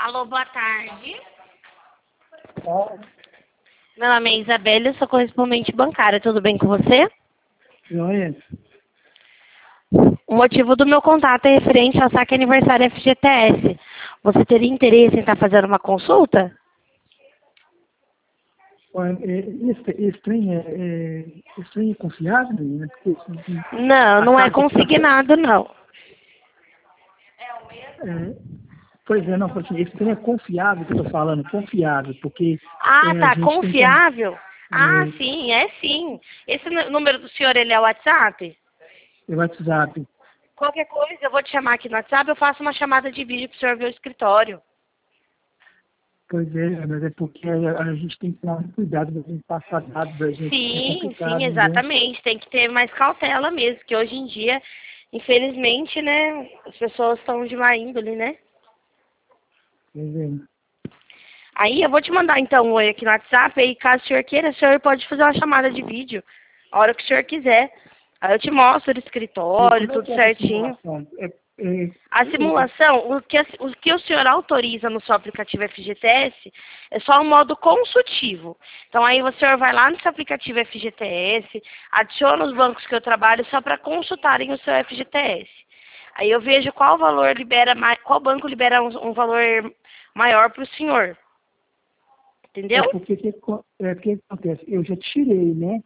Alô, boa tarde. Ó, Meu nome é Isabela, eu sou correspondente bancária. Tudo bem com você? joia. O motivo do meu contato é referente ao saque aniversário FGTS. Você teria interesse em estar fazendo uma consulta? Olha, esse trem é confiável, né? Porque assim, Não, não é acaba que consignado, não. é, pois é, não, assim, esse trem é confiável que eu tô falando, confiável, porque Ah, a tá. gente tem como. Confiável? Ah, sim, é sim. Esse número do senhor, ele é o WhatsApp? É WhatsApp. Qualquer coisa, eu vou te chamar aqui no WhatsApp, eu faço uma chamada de vídeo para o senhor ver o escritório. Pois é, mas é porque a gente tem que tomar muito cuidado da gente passar dados da gente, que é Sim, sim, complicado, entendeu? exatamente. Tem que ter mais cautela mesmo, que hoje em dia, infelizmente, né, as pessoas estão de má índole, né? Pois é. Aí eu vou te mandar então um oi aqui no WhatsApp, aí caso o senhor queira, o senhor pode fazer uma chamada de vídeo, a hora que o senhor quiser. Aí eu te mostro o E escritório, como é tudo que é essa certinho. simulação? A simulação, o que o senhor autoriza no seu aplicativo FGTS é só um modo consultivo. Então, aí o senhor vai lá no seu aplicativo FGTS, adiciona os bancos que eu trabalho só para consultarem o seu FGTS. Aí eu vejo qual valor libera mais, qual banco libera um valor maior para o senhor. É Entendeu? porque o que acontece? Eu já tirei, né?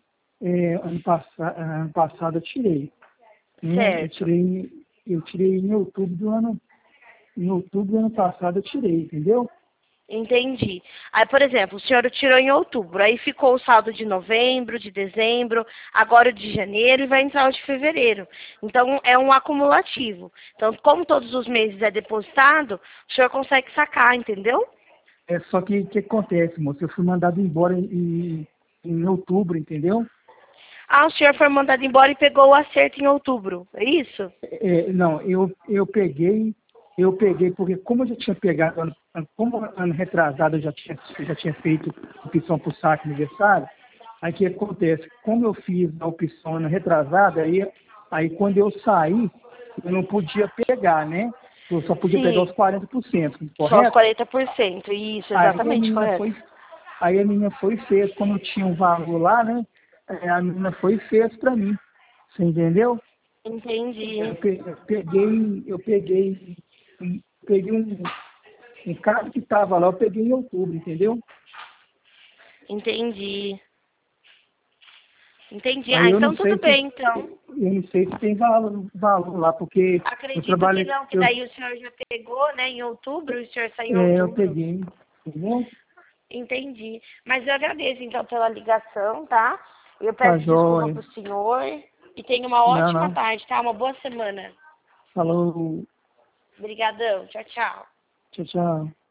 Ano passado eu tirei. Né? Certo. Eu tirei em outubro do ano passado eu tirei, entendeu? Entendi. Aí, por exemplo, o senhor tirou em outubro, aí ficou o saldo de novembro, de dezembro, agora o de janeiro e vai entrar o de fevereiro. Então, é um acumulativo. Então, como todos os meses é depositado, o senhor consegue sacar, entendeu? É só que o que acontece, moço? Eu fui mandado embora em outubro, entendeu? Ah, o senhor foi mandado embora e pegou o acerto em outubro, é isso? Não, eu peguei porque como eu já tinha pegado, como ano retrasado eu já tinha feito opção por saque aniversário, aí o que acontece? Como eu fiz a opção ano retrasada, aí quando eu saí, eu não podia pegar, né? Eu só podia pegar os Sim, 40%, só os correto? 40%, isso, Aí a exatamente, menina correto. foi, aí a menina foi e fez, como eu tinha um valor lá, né? A menina foi e fez para mim. Você entendeu? Entendi, Eu peguei um carro que estava lá, eu peguei em outubro, entendeu? entendi. Entendi. Aí Ah, eu não então tudo sei se bem, então. eu não sei se tem valor lá, porque eu Acredito que trabalho, não, que daí o senhor já pegou, né, em outubro, o senhor saiu em eu outubro. peguei, entendeu? Entendi. Mas eu agradeço, então, pela ligação, tá? Eu Tá peço desculpa jóia. pro senhor e tenha uma Não, ótima não. tarde, tá? Uma boa semana. Falou, Obrigadão. Tchau, tchau. tchau, tchau.